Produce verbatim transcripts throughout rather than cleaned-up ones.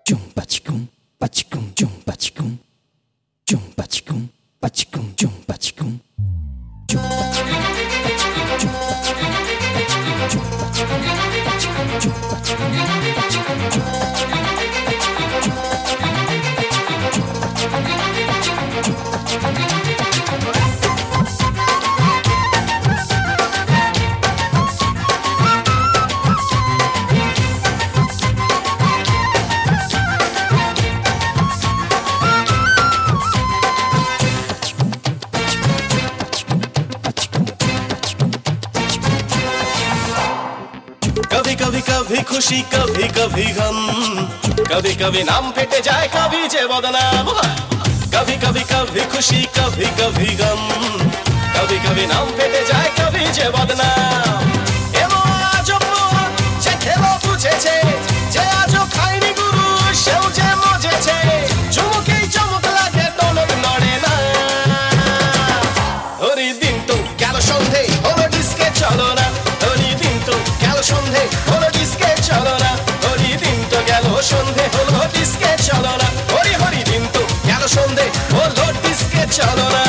Jum pachicum, pachicum, jum pachicum, jum pachicum, pachicum, jum pachicum, jum pachicum, pachicum, jum pachicum, pachicum, jum pachicum, pachicum, jum pachicum, pachicum, jum pachicum, pachicum, jum pachicum, pachicum, jum pachicum. कभी कभी कभी खुशी कभी कभी गम, कभी कभी नाम फेटे जाए कभी जे बदनाम। कभी कभी कभी खुशी कभी कभी गम, कभी कभी नाम फेटे जाए कभी जे बदनाम। एमो आजो मोहन जे खेलो बुझेছে, যে আজো খায়নি গুরু সেও যে মজেছে। চুমুকেই চমক লাগে টনক নড়ে না। ওরে দিন তো গেল সন্ধে হলো ডিস্কে চলো না। ওরে দিন তো গেল সন্ধে হলো ডিস্কে চলো না। ওরে দিন তো গেল সন্ধে হলো ডিস্কে চলো না। হরি হরি দিন তো গেল সন্ধে হলো ডিস্কে চলো না।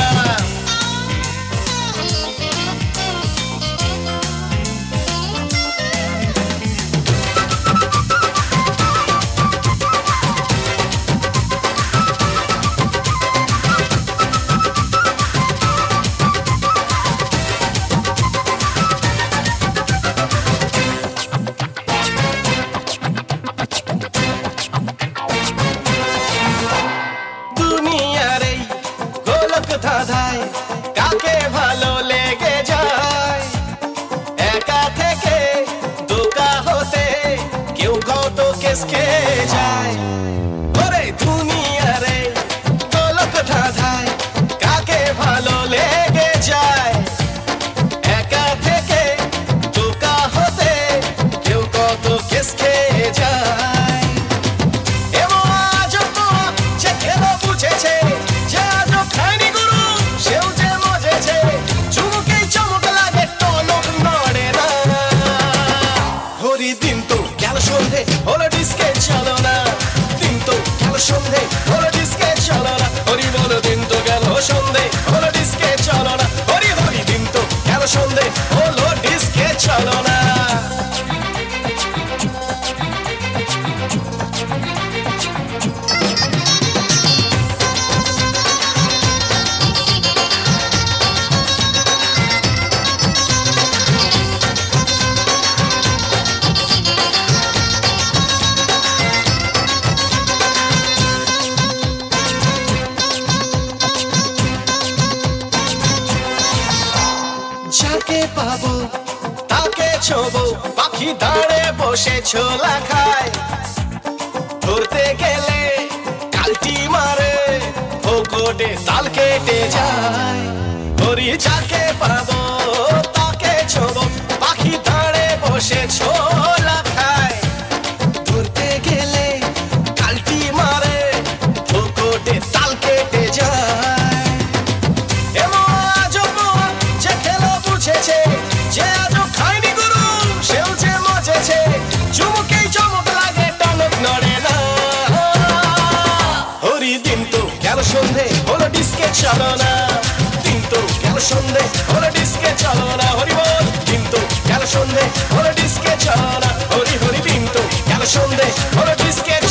ধাঁধায় কাকে ভালো লেগে যায়, একা থেকে দোকা হতে কেউ কত কেস খেয়ে যায়। ওরে দুনিয়ারে গোলক ধাঁধায় কাকে ভালো লেগে যায়, একা থেকে দোকা হতে কেউ কত কেস খেয়ে যায়। এমন আজো যে খেলো বুঝেছে, যে আজো খায়নি সেও যে মজেছে। চুমুকেই চমক লাগে টনক নড়ে না। হরি দিন তো গেল সন্ধে হলো ডিস্কে চলো না। দিন তো গেল সন্ধে হলো ডিস্কে চলো না। হরি বল দিন তো গেল সন্ধে হলো ডিস্কে চলো না। হরি হরি দিন তো গেল সন্ধে হলো ডিস্কে চলো না। যাকে পাবো তাকে ছোবো, পাখি দাঁড়ে বসে ছোলা খায়। ধরতে গেলে কালটি মারে, ভোগটে তাল কেটে যায়। হরি যাকে পাবো তাকে ছোবো, পাখি দাঁড়ে বসে ছোলা খায়। ধরতে গেলে কালটি মারে, ভোগটে তাল কেটে যায়। যে আজো খায়নি গুরু সেও যে মজেছে। চুমুকেই চমক লাগে টনক নড়ে না। হরি দিন তো গেল সন্ধে হলো ডিস্কে চলো না। দিন তো গেল সন্ধে হলো ডিস্কে চলো না। হরি বল দিন তো গেল সন্ধে হলো ডিস্কে চলো না। হরি হরি দিন তো গেল সন্ধে হলো ডিস্কে